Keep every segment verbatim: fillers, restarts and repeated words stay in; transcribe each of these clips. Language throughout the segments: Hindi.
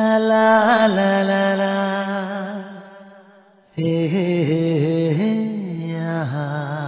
ला ला ला ला हे हे हे हे यहाँ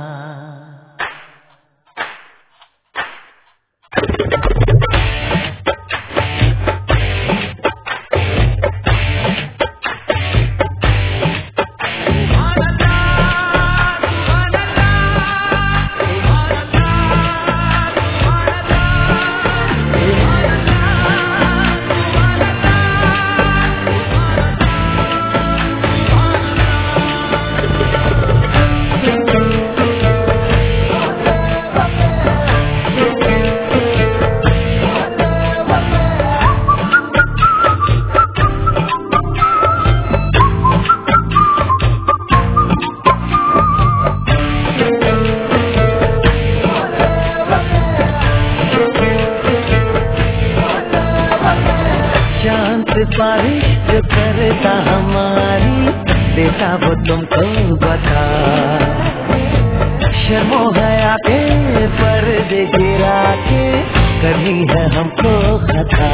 बारिश जो करता हमारी देता वो तुमको बता शर्मो है आके पर्दे गिरा के करनी है हमको खता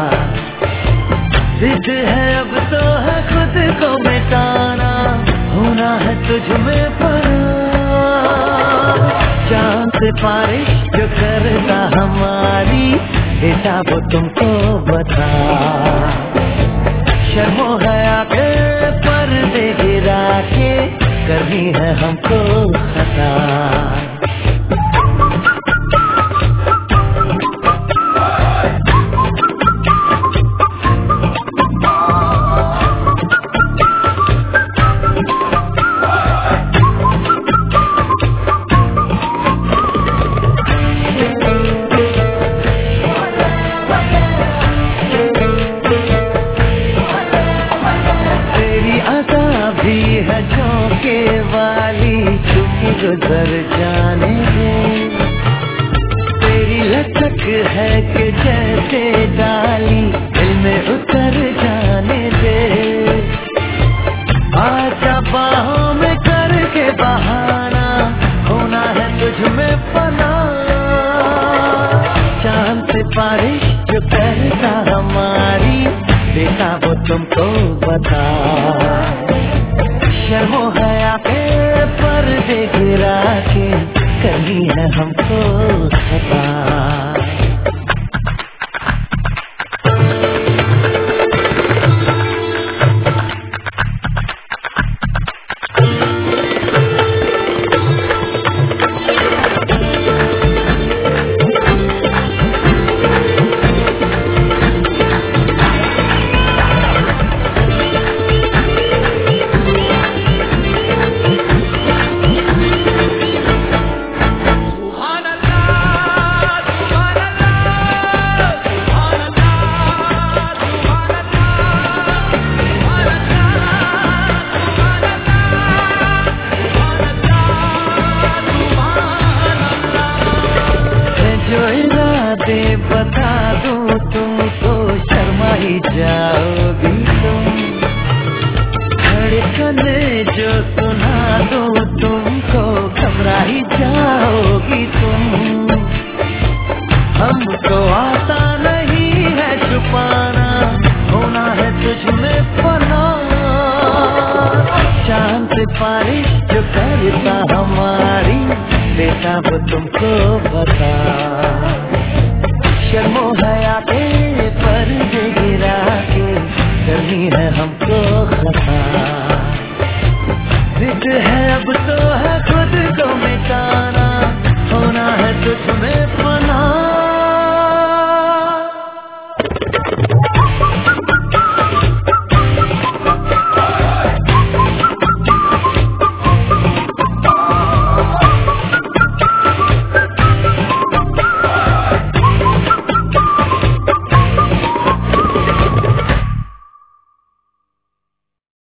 जिद है अब तो है खुद को मिटाना होना है तुझ में पना चांद से बारिश जो करता हमारी देता वो तुमको बता शर्मो है आके पर्दे गिरा के करनी है हमको खता गुजर जाने दे तेरी लचक है कि जैसे डाली दिल में उतर जाने दे आजा बाहों में करके बहाना होना है तुझ में पना चांद से बारिश जो करता हमारी देता वो तुमको बता शर्मो है आके पर्दे गिरा के करनी है हमको खता बता दूं तुमको शर्मा ही जाओगी तुम धड़कने जो सुना दूं तुमको घबरा ही जाओगी तुम हमको आता नहीं है छुपाना होना है तुझ में पना चांद से बारिश जो करता हमारी देता वो तुमको बता शर्मो है आके पर्दे गिरा के करनी है हमको खता जिद है अब तो